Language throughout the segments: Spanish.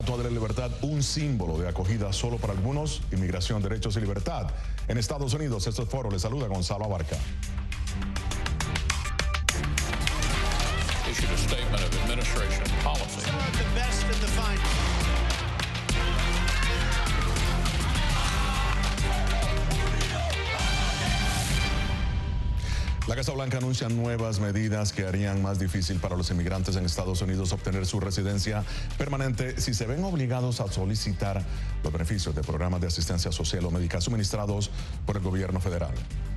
De la libertad, un símbolo de acogida solo para algunos, inmigración, derechos y libertad. En Estados Unidos, este foro le saluda Gonzalo Abarca. Issued a statement of administration policy. The best and the finest. La Casa Blanca anuncia nuevas medidas que harían más difícil para los inmigrantes en Estados Unidos obtener su residencia permanente si se ven obligados a solicitar los beneficios de programas de asistencia social o médica suministrados por el gobierno federal.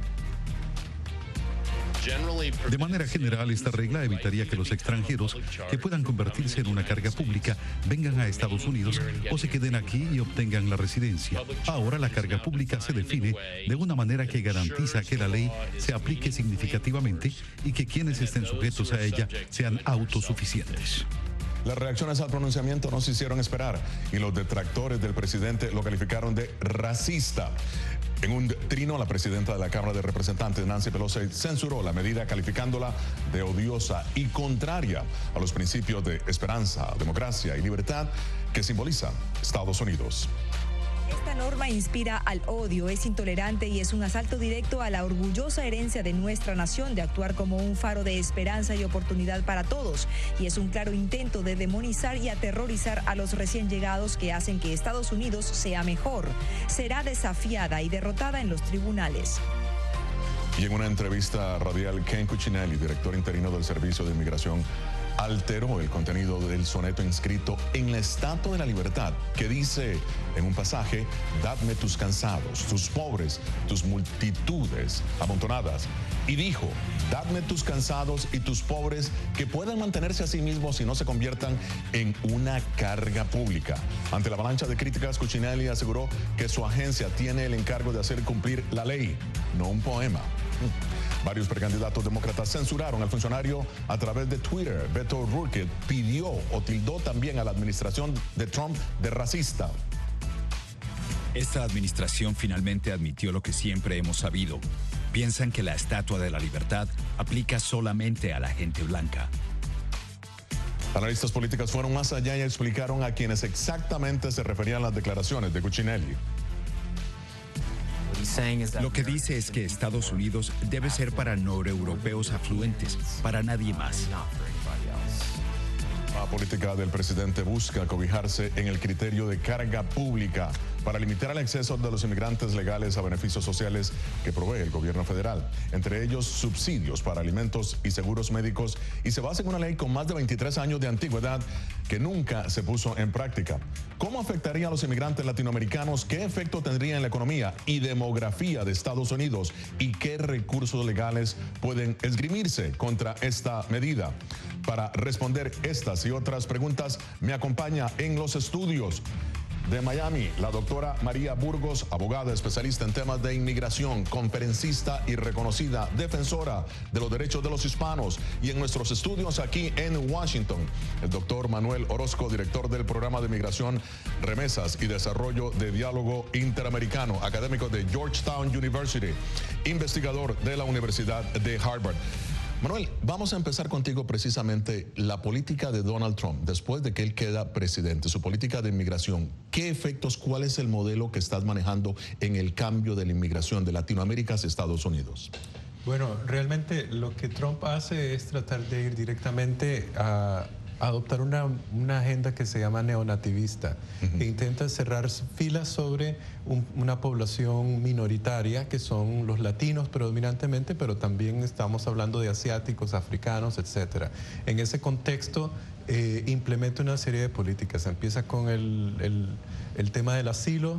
De manera general, esta regla evitaría que los extranjeros que puedan convertirse en una carga pública vengan a Estados Unidos o se queden aquí y obtengan la residencia. Ahora la carga pública se define de una manera que garantiza que la ley se aplique significativamente y que quienes estén sujetos a ella sean autosuficientes. Las reacciones al pronunciamiento no se hicieron esperar y los detractores del presidente lo calificaron de racista. En un trino, la presidenta de la Cámara de Representantes, Nancy Pelosi, censuró la medida calificándola de odiosa y contraria a los principios de esperanza, democracia y libertad que simboliza Estados Unidos. Esta norma inspira al odio, es intolerante y es un asalto directo a la orgullosa herencia de nuestra nación de actuar como un faro de esperanza y oportunidad para todos. Y es un claro intento de demonizar y aterrorizar a los recién llegados que hacen que Estados Unidos sea mejor. Será desafiada y derrotada en los tribunales. Y en una entrevista radial, Ken Cuccinelli, director interino del Servicio de Inmigración, alteró el contenido del soneto inscrito en la Estatua de la Libertad, que dice en un pasaje: dadme tus cansados, tus pobres, tus multitudes amontonadas. Y dijo: dadme tus cansados y tus pobres que puedan mantenerse a sí mismos y no se conviertan en una carga pública. Ante la avalancha de críticas, Cuccinelli aseguró que su agencia tiene el encargo de hacer cumplir la ley, no un poema. Varios precandidatos demócratas censuraron al funcionario a través de Twitter. Beto O'Rourke pidió o tildó también a la administración de Trump de racista. Esta administración finalmente admitió lo que siempre hemos sabido. Piensan que la Estatua de la Libertad aplica solamente a la gente blanca. Analistas políticos fueron más allá y explicaron a quienes exactamente se referían las declaraciones de Cuccinelli. Lo que dice es que Estados Unidos debe ser para noreuropeos afluentes, para nadie más. La política del presidente busca cobijarse en el criterio de carga pública para limitar el acceso de los inmigrantes legales a beneficios sociales que provee el gobierno federal, entre ellos subsidios para alimentos y seguros médicos, y se basa en una ley con más de 23 años de antigüedad que nunca se puso en práctica. ¿Cómo afectaría a los inmigrantes latinoamericanos? ¿Qué efecto tendría en la economía y demografía de Estados Unidos? ¿Y qué recursos legales pueden esgrimirse contra esta medida? Para responder estas y otras preguntas, me acompaña en los estudios de Miami la doctora María Burgos, abogada especialista en temas de inmigración, conferencista y reconocida defensora de los derechos de los hispanos. Y en nuestros estudios aquí en Washington, el doctor Manuel Orozco, director del programa de migración, remesas y desarrollo de diálogo interamericano, académico de Georgetown University, investigador de la Universidad de Harvard. Manuel, vamos a empezar contigo precisamente la política de Donald Trump después de que él queda presidente, su política de inmigración. ¿Qué efectos, cuál es el modelo que estás manejando en el cambio de la inmigración de Latinoamérica hacia Estados Unidos? Bueno, realmente lo que Trump hace es tratar de ir directamente a adoptar una agenda que se llama neonativista, que intenta cerrar filas sobre una población minoritaria, que son los latinos predominantemente, pero también estamos hablando de asiáticos, africanos, etcétera. En ese contexto, implementa una serie de políticas. Empieza con el tema del asilo,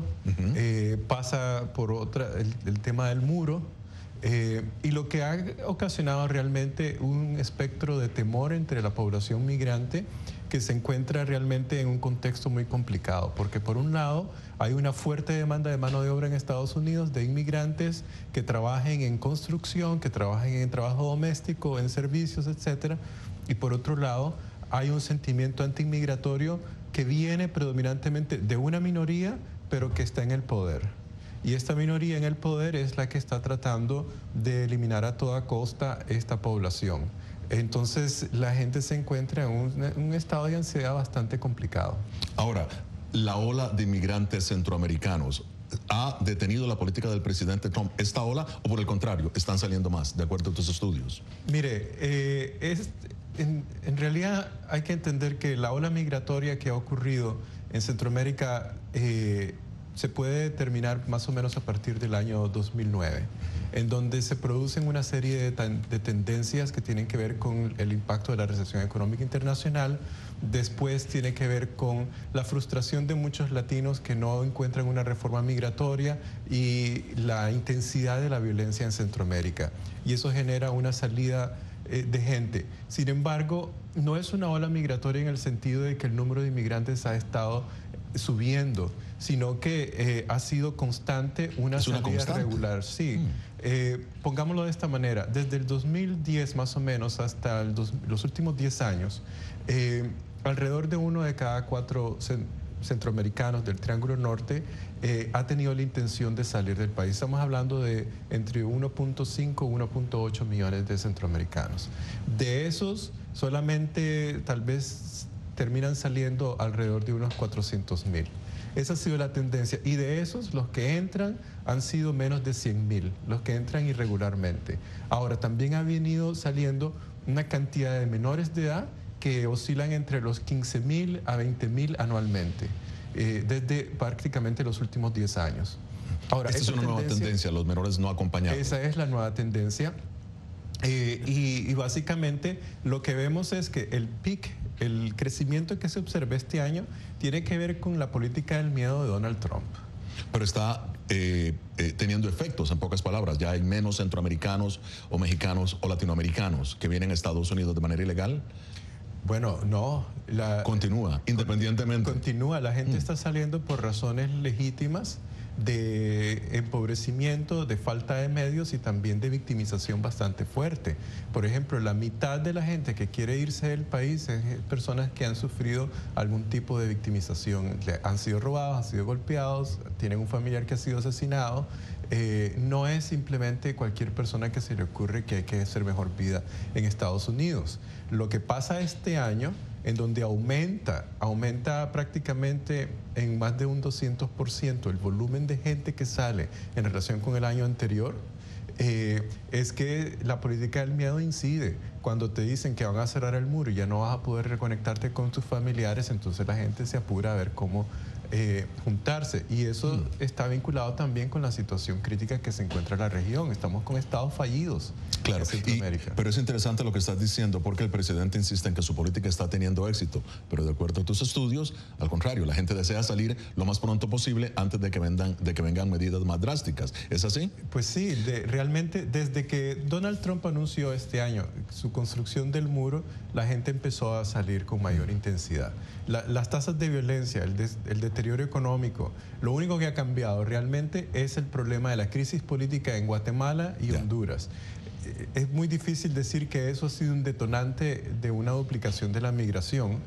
pasa por el tema del muro, y lo que ha ocasionado realmente un espectro de temor entre la población migrante que se encuentra realmente en un contexto muy complicado, porque por un lado hay una fuerte demanda de mano de obra en Estados Unidos de inmigrantes que trabajen en construcción, que trabajen en trabajo doméstico, en servicios, etcétera, y por otro lado hay un sentimiento antiinmigratorio que viene predominantemente de una minoría, pero que está en el poder. Y esta minoría en el poder es la que está tratando de eliminar a toda costa esta población. Entonces la gente se encuentra en un estado de ansiedad bastante complicado. Ahora, la ola de inmigrantes centroamericanos, ¿ha detenido la política del presidente Trump esta ola o por el contrario, están saliendo más, de acuerdo a tus estudios? Mire, en realidad hay que entender que la ola migratoria que ha ocurrido en Centroamérica se puede determinar más o menos a partir del año 2009, en donde se producen una serie de tendencias que tienen que ver con el impacto de la recesión económica internacional. Después tiene que ver con la frustración de muchos latinos que no encuentran una reforma migratoria y la intensidad de la violencia en Centroamérica. Y eso genera una salida de gente. Sin embargo, no es una ola migratoria en el sentido de que el número de inmigrantes ha estado subiendo, sino que ha sido constante una salida regular. Sí. Pongámoslo de esta manera, desde el 2010 más o menos hasta los últimos 10 años, alrededor de 1 de cada 4 centroamericanos del Triángulo Norte ha tenido la intención de salir del país. Estamos hablando de entre 1.5 y 1.8 millones de centroamericanos. De esos, solamente tal vez terminan saliendo alrededor de unos 400,000. Esa ha sido la tendencia. Y de esos, los que entran han sido menos de 100,000, los que entran irregularmente. Ahora, también ha venido saliendo una cantidad de menores de edad que oscilan entre los 15,000 a 20,000 anualmente, desde prácticamente los últimos 10 años. Ahora, esta es una nueva tendencia, los menores no acompañados. Esa es la nueva tendencia. Y básicamente lo que vemos es que el crecimiento que se observa este año tiene que ver con la política del miedo de Donald Trump. Pero está teniendo efectos, en pocas palabras. Ya hay menos centroamericanos o mexicanos o latinoamericanos que vienen a Estados Unidos de manera ilegal. Bueno, no. Continúa, independientemente. Continúa. La gente está saliendo por razones legítimas de empobrecimiento, de falta de medios y también de victimización bastante fuerte. Por ejemplo, la mitad de la gente que quiere irse del país es personas que han sufrido algún tipo de victimización. Han sido robados, han sido golpeados, tienen un familiar que ha sido asesinado. No es simplemente cualquier persona que se le ocurre que hay que hacer mejor vida en Estados Unidos. Lo que pasa este año, en donde aumenta prácticamente en más de un 200% el volumen de gente que sale en relación con el año anterior, es que la política del miedo incide. Cuando te dicen que van a cerrar el muro y ya no vas a poder reconectarte con tus familiares, entonces la gente se apura a ver cómo juntarse. Y eso está vinculado también con la situación crítica que se encuentra en la región. Estamos con estados fallidos. Claro, pero es interesante lo que estás diciendo, porque el presidente insiste en que su política está teniendo éxito, pero de acuerdo a tus estudios, al contrario, la gente desea salir lo más pronto posible antes de que vengan medidas más drásticas. ¿Es así? Pues sí, realmente desde que Donald Trump anunció este año su construcción del muro, la gente empezó a salir con mayor intensidad. Las tasas de violencia, el deterioro económico, lo único que ha cambiado realmente es el problema de la crisis política en Guatemala y Honduras. Es muy difícil decir que eso ha sido un detonante de una duplicación de la migración,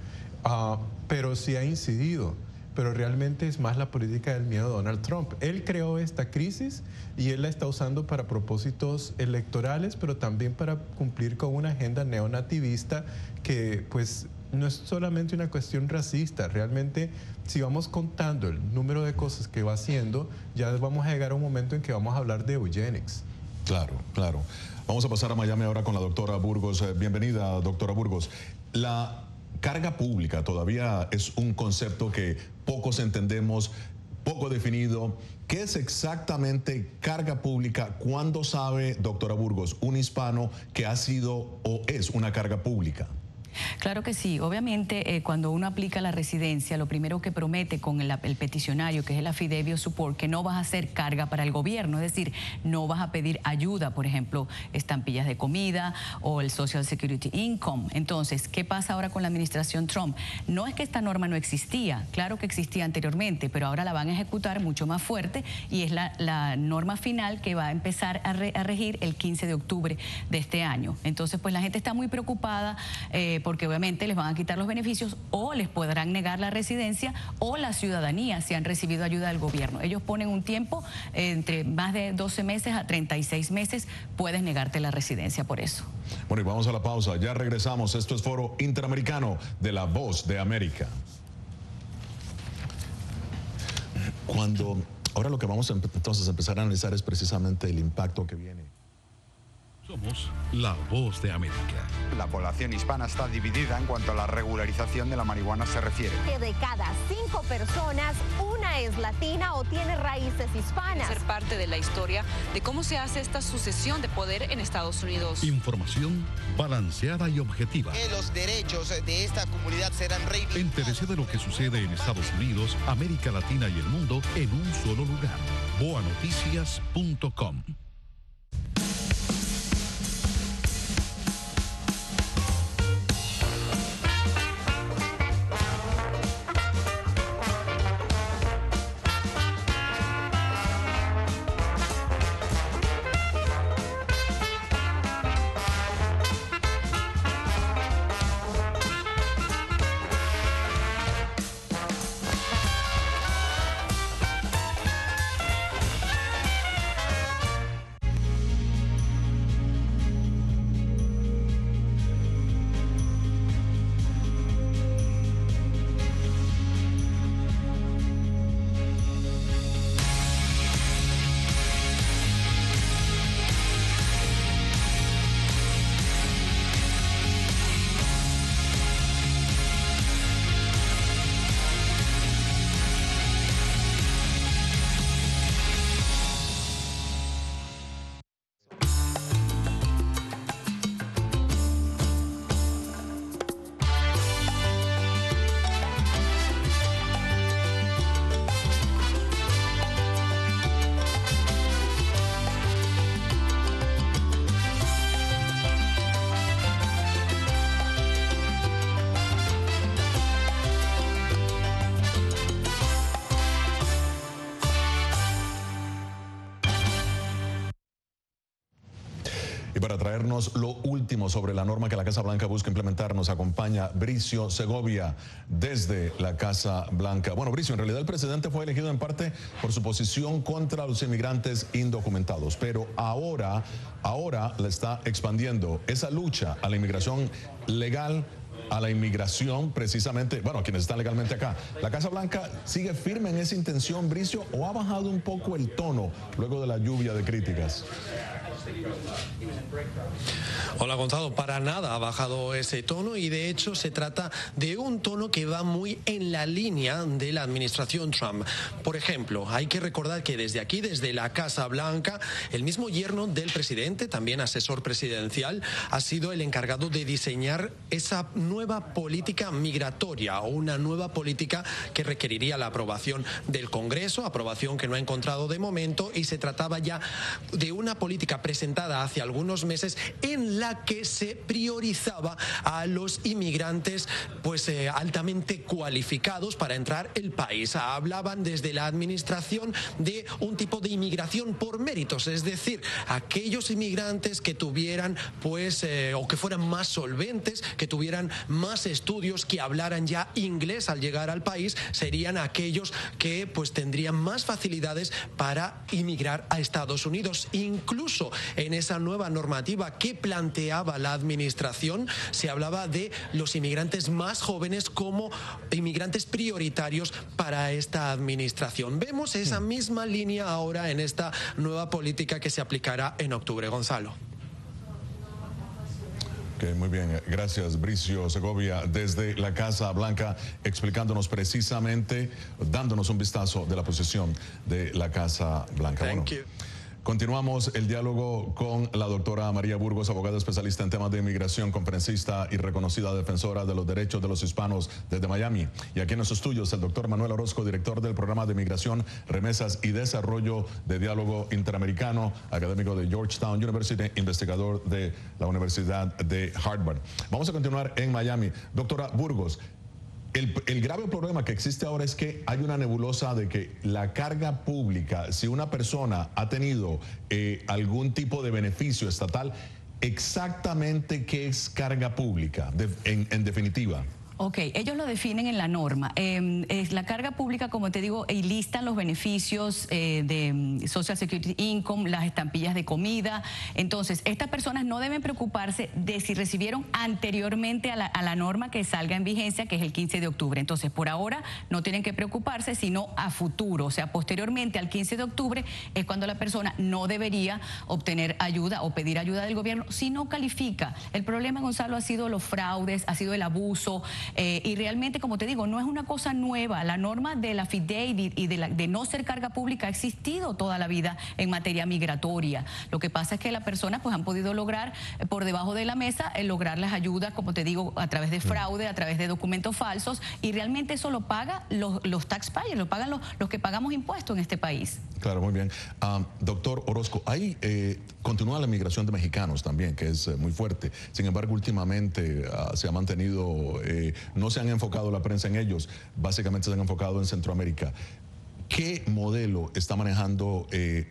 pero sí ha incidido. Pero realmente es más la política del miedo de Donald Trump. Él creó esta crisis y él la está usando para propósitos electorales, pero también para cumplir con una agenda neonativista que pues no es solamente una cuestión racista. Realmente, si vamos contando el número de cosas que va haciendo, ya vamos a llegar a un momento en que vamos a hablar de eugenics. Claro, claro. Vamos a pasar a Miami ahora con la doctora Burgos. Bienvenida, doctora Burgos. La carga pública todavía es un concepto que pocos entendemos, poco definido. ¿Qué es exactamente carga pública? ¿Cuándo sabe, doctora Burgos, un hispano que ha sido o es una carga pública? Claro que sí. Obviamente, cuando uno aplica la residencia, lo primero que promete con el peticionario, que es el affidavit of support, que no vas a hacer carga para el gobierno, es decir, no vas a pedir ayuda, por ejemplo, estampillas de comida o el Social Security Income. Entonces, ¿qué pasa ahora con la administración Trump? No es que esta norma no existía, claro que existía anteriormente, pero ahora la van a ejecutar mucho más fuerte y es la norma final que va a empezar a regir el 15 de octubre de este año. Entonces, pues la gente está muy preocupada porque obviamente les van a quitar los beneficios o les podrán negar la residencia o la ciudadanía si han recibido ayuda del gobierno. Ellos ponen un tiempo entre más de 12 meses a 36 meses, puedes negarte la residencia por eso. Bueno, y vamos a la pausa, ya regresamos. Esto es Foro Interamericano de La Voz de América. Ahora lo que vamos a entonces empezar a analizar es precisamente el impacto que viene. Somos La Voz de América. La población hispana está dividida en cuanto a la regularización de la marihuana se refiere. Que de cada 5 personas, una es latina o tiene raíces hispanas. Ser parte de la historia de cómo se hace esta sucesión de poder en Estados Unidos. Información balanceada y objetiva. Que los derechos de esta comunidad serán reivindicados. Entérese de lo que sucede en Estados Unidos, América Latina y el mundo en un solo lugar. boanoticias.com. Y para traernos lo último sobre la norma que la Casa Blanca busca implementar, nos acompaña Bricio Segovia desde la Casa Blanca. Bueno, Bricio, en realidad el presidente fue elegido en parte por su posición contra los inmigrantes indocumentados, pero ahora le está expandiendo esa lucha a la inmigración legal, a la inmigración precisamente, bueno, a quienes están legalmente acá. ¿La Casa Blanca sigue firme en esa intención, Bricio, o ha bajado un poco el tono luego de la lluvia de críticas? Hola Gonzalo, para nada ha bajado ese tono y de hecho se trata de un tono que va muy en la línea de la administración Trump. Por ejemplo, hay que recordar que desde aquí, desde la Casa Blanca, el mismo yerno del presidente, también asesor presidencial, ha sido el encargado de diseñar esa nueva política migratoria o una nueva política que requeriría la aprobación del Congreso, aprobación que no ha encontrado de momento, y se trataba ya de una política presentada hace algunos meses en la que se priorizaba a los inmigrantes altamente cualificados para entrar al país. Hablaban desde la administración de un tipo de inmigración por méritos, es decir, aquellos inmigrantes que tuvieran o que fueran más solventes, que tuvieran más estudios, que hablaran ya inglés al llegar al país, serían aquellos que tendrían más facilidades para inmigrar a Estados Unidos. Incluso en esa nueva normativa que planteaba la administración se hablaba de los inmigrantes más jóvenes como inmigrantes prioritarios para esta administración. Vemos esa misma línea ahora en esta nueva política que se aplicará en octubre. Gonzalo. Okay, muy bien, gracias Bricio Segovia desde la Casa Blanca, explicándonos precisamente, dándonos un vistazo de la posición de la Casa Blanca. Thank you. Continuamos el diálogo con la doctora María Burgos, abogada especialista en temas de inmigración, conferencista y reconocida defensora de los derechos de los hispanos desde Miami. Y aquí en los estudios el doctor Manuel Orozco, director del programa de Migración, Remesas y Desarrollo de Diálogo Interamericano, académico de Georgetown University, investigador de la Universidad de Harvard. Vamos a continuar en Miami. Doctora Burgos, el grave problema que existe ahora es que hay una nebulosa de que la carga pública, si una persona ha tenido algún tipo de beneficio estatal, exactamente qué es carga pública, en definitiva. Ok, ellos lo definen en la norma. La carga pública, como te digo, listan los beneficios de Social Security Income, las estampillas de comida. Entonces, estas personas no deben preocuparse de si recibieron anteriormente a la norma que salga en vigencia, que es el 15 de octubre. Entonces, por ahora no tienen que preocuparse, sino a futuro. O sea, posteriormente al 15 de octubre es cuando la persona no debería obtener ayuda o pedir ayuda del gobierno si no califica. El problema, Gonzalo, ha sido los fraudes, ha sido el abuso. Y realmente, como te digo, no es una cosa nueva. La norma de la affidavit y de no ser carga pública ha existido toda la vida en materia migratoria. Lo que pasa es que las personas pues han podido lograr por debajo de la mesa lograr las ayudas, como te digo, a través de fraude, a través de documentos falsos, y realmente eso lo pagan los taxpayers, lo pagan los que pagamos impuestos en este país. Claro, muy bien. Doctor Orozco, continúa la migración de mexicanos también, que es muy fuerte. Sin embargo, últimamente se ha mantenido, no se han enfocado la prensa en ellos, básicamente se han enfocado en Centroamérica. ¿Qué modelo está manejando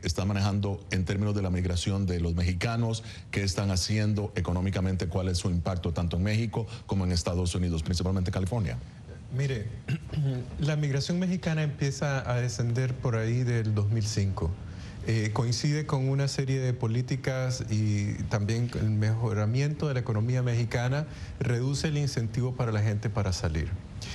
en términos de la migración de los mexicanos? ¿Qué están haciendo económicamente? ¿Cuál es su impacto tanto en México como en Estados Unidos, principalmente California? Mire, la migración mexicana empieza a descender por ahí del 2005. Coincide con una serie de políticas y también el mejoramiento de la economía mexicana reduce el incentivo para la gente para salir.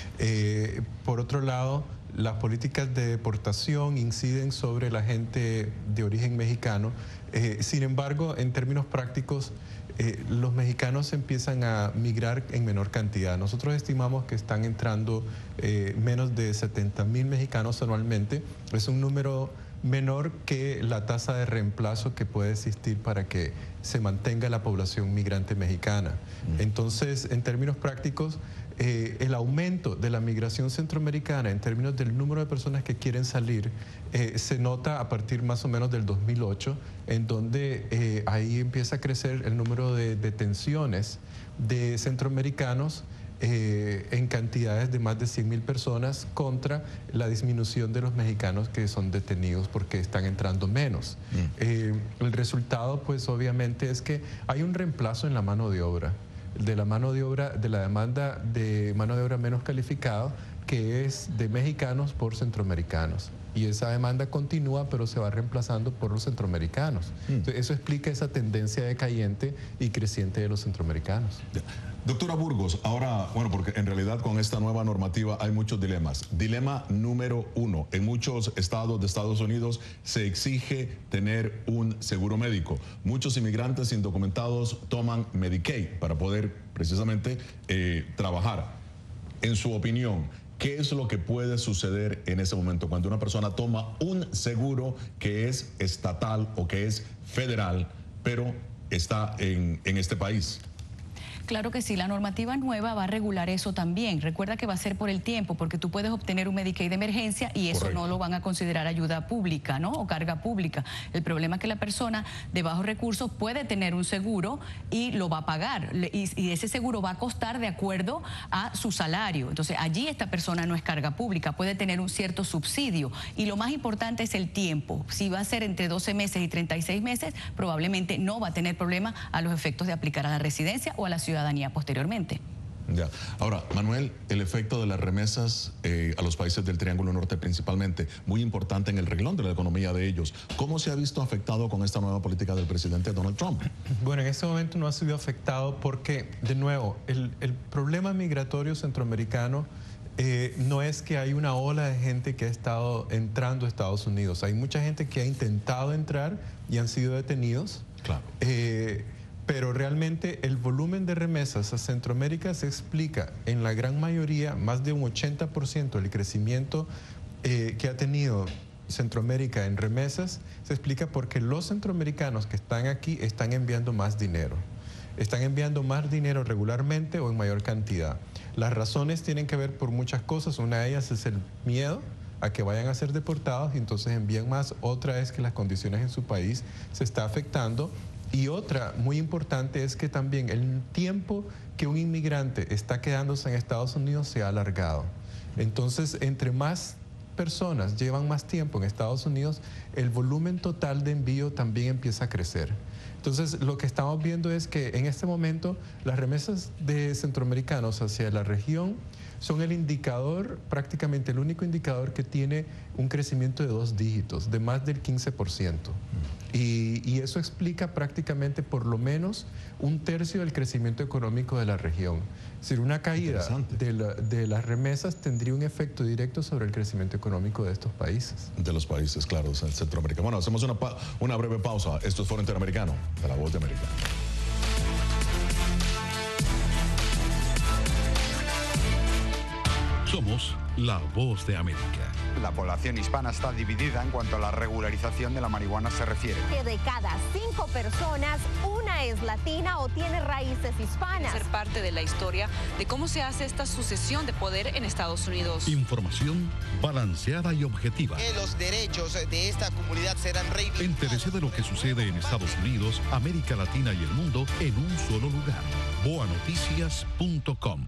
Por otro lado, las políticas de deportación inciden sobre la gente de origen mexicano. Sin embargo, en términos prácticos, los mexicanos empiezan a migrar en menor cantidad. Nosotros estimamos que están entrando menos de 70,000 mexicanos anualmente. Es un número menor que la tasa de reemplazo que puede existir para que se mantenga la población migrante mexicana. Entonces, en términos prácticos, el aumento de la migración centroamericana en términos del número de personas que quieren salir se nota a partir más o menos del 2008, en donde ahí empieza a crecer el número de detenciones de centroamericanos en cantidades de más de 100,000 personas contra la disminución de los mexicanos que son detenidos porque están entrando menos. El resultado, pues obviamente, es que hay un reemplazo en la mano de obra, de la demanda de mano de obra menos calificada, que es de mexicanos por centroamericanos. Y esa demanda continúa, pero se va reemplazando por los centroamericanos. Entonces, eso explica esa tendencia decayente y creciente de los centroamericanos. Doctora Burgos, ahora, bueno, porque en realidad con esta nueva normativa hay muchos dilemas. Dilema número 1, en muchos estados de Estados Unidos se exige tener un seguro médico. Muchos inmigrantes indocumentados toman Medicaid para poder precisamente trabajar. En su opinión, ¿qué es lo que puede suceder en ese momento cuando una persona toma un seguro que es estatal o que es federal, pero está en este país? Claro que sí, la normativa nueva va a regular eso también. Recuerda que va a ser por el tiempo, porque tú puedes obtener un Medicaid de emergencia y eso no lo van a considerar ayuda pública, ¿no? O carga pública. El problema es que la persona de bajos recursos puede tener un seguro y lo va a pagar. Y ese seguro va a costar de acuerdo a su salario. Entonces, allí esta persona no es carga pública, puede tener un cierto subsidio. Y lo más importante es el tiempo. Si va a ser entre 12 meses y 36 meses, probablemente no va a tener problema a los efectos de aplicar a la residencia o a la ciudadanía posteriormente. Ya. Ahora, Manuel, el efecto de las remesas a los países del Triángulo Norte principalmente, muy importante en el renglón de la economía de ellos. ¿Cómo se ha visto afectado con esta nueva política del presidente Donald Trump? Bueno, en este momento no ha sido afectado porque, de nuevo, el problema migratorio centroamericano no es que hay una ola de gente que ha estado entrando a Estados Unidos. Hay mucha gente que ha intentado entrar y han sido detenidos. Claro. Pero realmente el volumen de remesas a Centroamérica se explica en la gran mayoría, más de un 80% del crecimiento que ha tenido Centroamérica en remesas, se explica porque los centroamericanos que están aquí están enviando más dinero. Están enviando más dinero regularmente o en mayor cantidad. Las razones tienen que ver por muchas cosas. Una de ellas es el miedo a que vayan a ser deportados y entonces envían más. Otra es que las condiciones en su país se está afectando. Y otra muy importante es que también el tiempo que un inmigrante está quedándose en Estados Unidos se ha alargado. Entonces, entre más personas llevan más tiempo en Estados Unidos, el volumen total de envío también empieza a crecer. Entonces, lo que estamos viendo es que en este momento las remesas de centroamericanos hacia la región son el indicador, prácticamente el único indicador que tiene un crecimiento de 2 dígitos, de más del 15%. Y eso explica prácticamente por lo menos 1/3 del crecimiento económico de la región. Es decir, una caída de las remesas tendría un efecto directo sobre el crecimiento económico de estos países. De los países, claro, Centroamérica. Bueno, hacemos una breve pausa. Esto es Foro Interamericano, de La Voz de América. Somos La Voz de América. La población hispana está dividida en cuanto a la regularización de la marihuana se refiere. Que de cada 5 personas, una es latina o tiene raíces hispanas. Ser parte de la historia de cómo se hace esta sucesión de poder en Estados Unidos. Información balanceada y objetiva. Que los derechos de esta comunidad serán reivindicados. Entérese de lo que sucede en Estados Unidos, América Latina y el mundo en un solo lugar. boanoticias.com.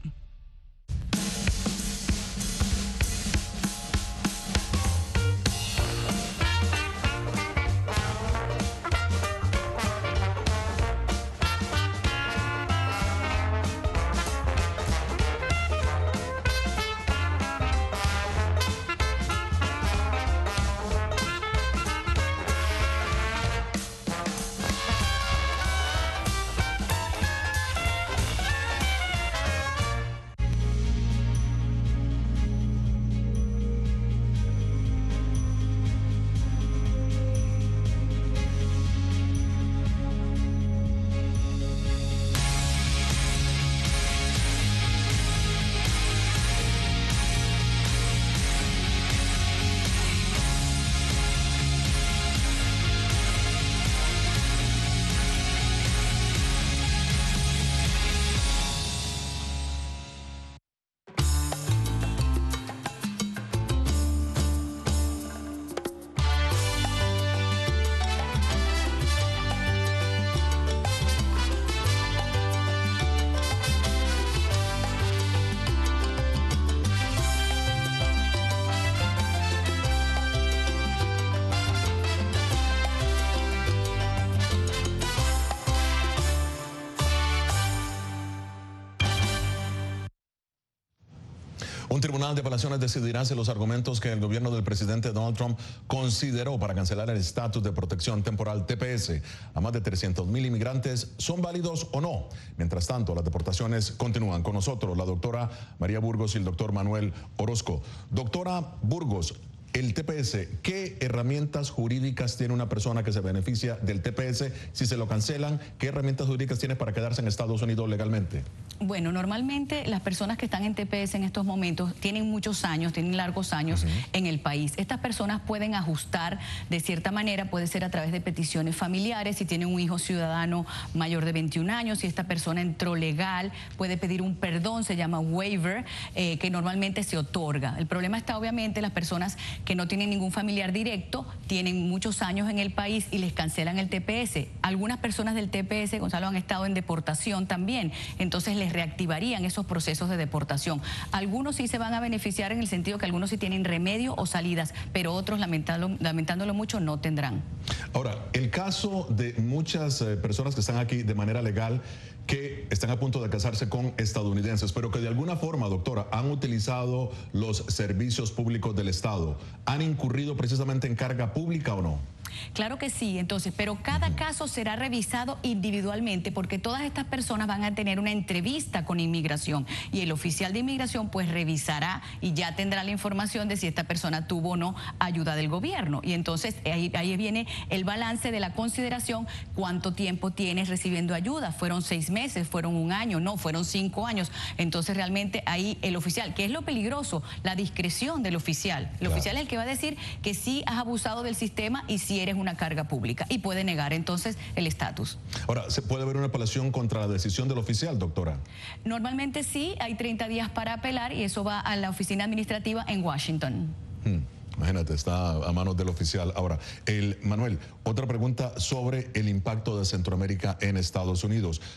Un tribunal de apelaciones decidirá si los argumentos que el gobierno del presidente Donald Trump consideró para cancelar el estatus de protección temporal TPS a más de 300,000 inmigrantes son válidos o no. Mientras tanto, las deportaciones continúan. Con nosotros la doctora María Burgos y el doctor Manuel Orozco. Doctora Burgos, el TPS, ¿qué herramientas jurídicas tiene una persona que se beneficia del TPS? Si se lo cancelan, ¿qué herramientas jurídicas tiene para quedarse en Estados Unidos legalmente? Bueno, normalmente las personas que están en TPS en estos momentos tienen muchos años, tienen largos años en el país. Estas personas pueden ajustar de cierta manera, puede ser a través de peticiones familiares, si tienen un hijo ciudadano mayor de 21 años, si esta persona entró legal, puede pedir un perdón, se llama waiver, que normalmente se otorga. El problema está obviamente las personas que no tienen ningún familiar directo, tienen muchos años en el país y les cancelan el TPS. Algunas personas del TPS, Gonzalo, han estado en deportación también, entonces les reactivarían esos procesos de deportación. Algunos sí se van a beneficiar en el sentido que algunos sí tienen remedio o salidas, pero otros, lamentándolo mucho, no tendrán. Ahora, el caso de muchas personas que están aquí de manera legal, que están a punto de casarse con estadounidenses, pero que de alguna forma, doctora, han utilizado los servicios públicos del Estado, ¿han incurrido precisamente en carga pública o no? Claro que sí, entonces, pero cada caso será revisado individualmente porque todas estas personas van a tener una entrevista con inmigración y el oficial de inmigración pues revisará y ya tendrá la información de si esta persona tuvo o no ayuda del gobierno. Y entonces ahí viene el balance de la consideración, cuánto tiempo tienes recibiendo ayuda, fueron 6 meses, fueron 1 año, no, fueron 5 años. Entonces realmente ahí el oficial, que es lo peligroso, la discreción del oficial. El oficial es el que va a decir que sí has abusado del sistema y si eres una carga pública y puede negar entonces el estatus. Ahora, ¿se puede haber una apelación contra la decisión del oficial, doctora? Normalmente sí, hay 30 días para apelar y eso va a la oficina administrativa en Washington. Imagínate, está a manos del oficial. Ahora, Manuel, otra pregunta sobre el impacto de Centroamérica en Estados Unidos.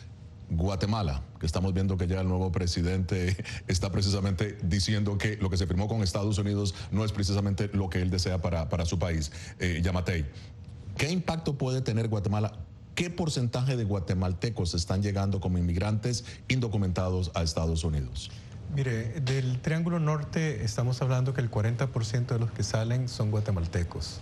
Guatemala, que estamos viendo que ya el nuevo presidente está precisamente diciendo que lo que se firmó con Estados Unidos no es precisamente lo que él desea para su país. Yamatei, ¿qué impacto puede tener Guatemala? ¿Qué porcentaje de guatemaltecos están llegando como inmigrantes indocumentados a Estados Unidos? Mire, del Triángulo Norte estamos hablando que el 40% de los que salen son guatemaltecos.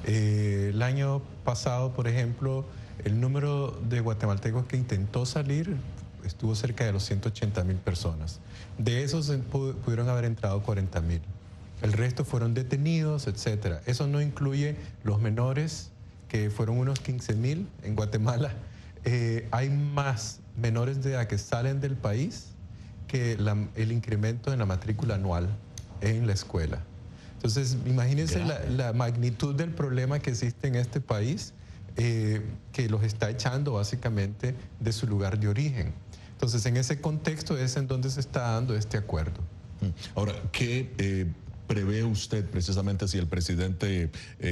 El año pasado, por ejemplo, el número de guatemaltecos que intentó salir estuvo cerca de los 180,000 personas. De esos pudieron haber entrado 40,000. El resto fueron detenidos, etcétera. Eso no incluye los menores, que fueron unos 15,000 en Guatemala. Hay más menores de edad que salen del país que el incremento en la matrícula anual en la escuela. Entonces, imagínense la magnitud del problema que existe en este país, que los está echando básicamente de su lugar de origen. Entonces, en ese contexto es en donde se está dando este acuerdo. Ahora, ¿qué prevé usted precisamente si el presidente,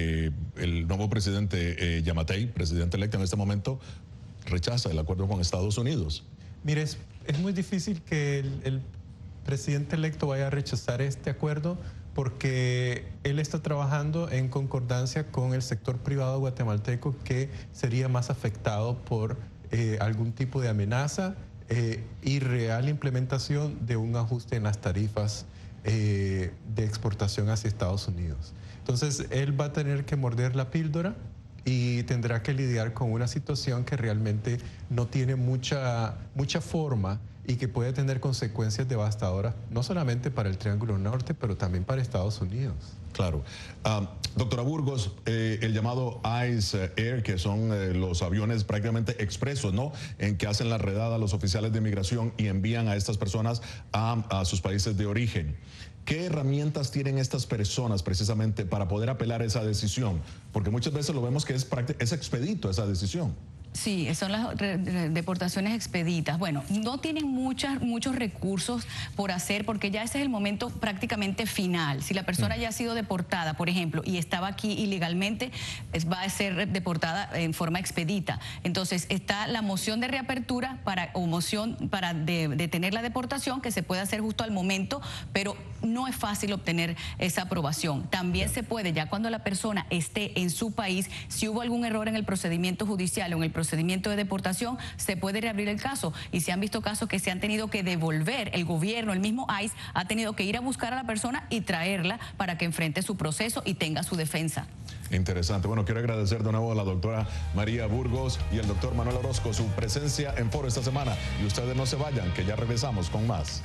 el nuevo presidente Yamatei, presidente electo en este momento, rechaza el acuerdo con Estados Unidos? Mire, es muy difícil que el presidente electo vaya a rechazar este acuerdo porque él está trabajando en concordancia con el sector privado guatemalteco, que sería más afectado por algún tipo de amenaza y real implementación de un ajuste en las tarifas de exportación hacia Estados Unidos. Entonces, él va a tener que morder la píldora y tendrá que lidiar con una situación que realmente no tiene mucha forma y que puede tener consecuencias devastadoras, no solamente para el Triángulo Norte, pero también para Estados Unidos. Claro. Doctora Burgos, el llamado ICE Air, que son los aviones prácticamente expresos, ¿no?, en que hacen la redada a los oficiales de inmigración y envían a estas personas a sus países de origen. ¿Qué herramientas tienen estas personas precisamente para poder apelar a esa decisión? Porque muchas veces lo vemos que es expedito esa decisión. Sí, son las deportaciones expeditas. Bueno, no tienen muchos recursos por hacer, porque ya ese es el momento prácticamente final. Si la persona ya ha sido deportada, por ejemplo, y estaba aquí ilegalmente, va a ser deportada en forma expedita. Entonces, está la moción de reapertura o moción para detener la deportación, que se puede hacer justo al momento, pero no es fácil obtener esa aprobación. También se puede, ya cuando la persona esté en su país, si hubo algún error en el procedimiento judicial o en el procedimiento de deportación, se puede reabrir el caso. Y se han visto casos que se han tenido que devolver, el gobierno, el mismo ICE, ha tenido que ir a buscar a la persona y traerla para que enfrente su proceso y tenga su defensa. Interesante. Bueno, quiero agradecer de nuevo a la doctora María Burgos y al doctor Manuel Orozco su presencia en Foro esta semana. Y ustedes no se vayan, que ya regresamos con más.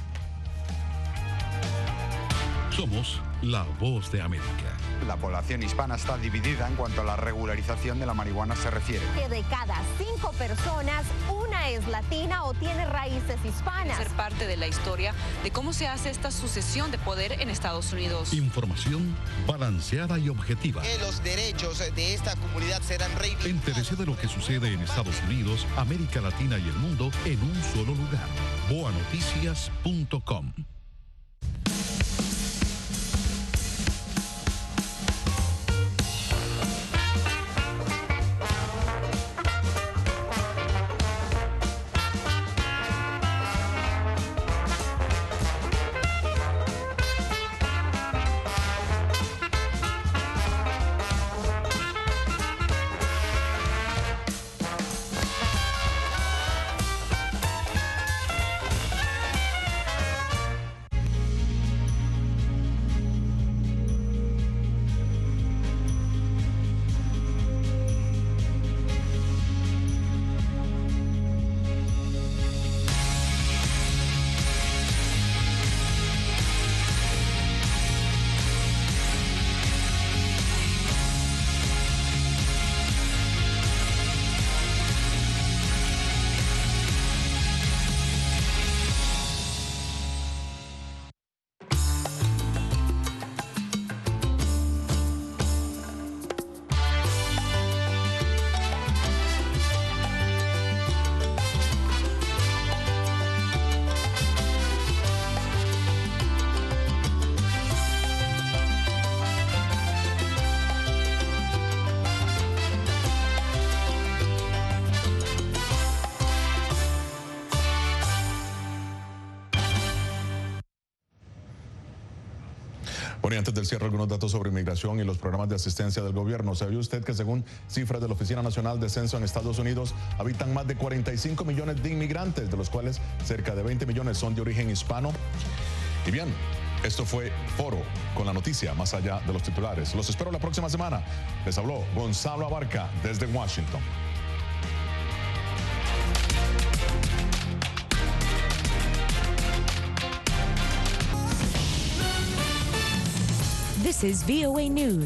Somos la voz de América. La población hispana está dividida en cuanto a la regularización de la marihuana se refiere. Que de cada 5 personas, una es latina o tiene raíces hispanas. Ser parte de la historia de cómo se hace esta sucesión de poder en Estados Unidos. Información balanceada y objetiva. Que los derechos de esta comunidad serán reivindicados. Entérese de lo que sucede en Estados Unidos, América Latina y el mundo en un solo lugar. boanoticias.com. Bueno, y antes del cierre, algunos datos sobre inmigración y los programas de asistencia del gobierno. ¿Sabía usted que según cifras de la Oficina Nacional de Censo en Estados Unidos, habitan más de 45 millones de inmigrantes, de los cuales cerca de 20 millones son de origen hispano? Y bien, esto fue Foro con la noticia más allá de los titulares. Los espero la próxima semana. Les habló Gonzalo Abarca desde Washington. This is VOA News.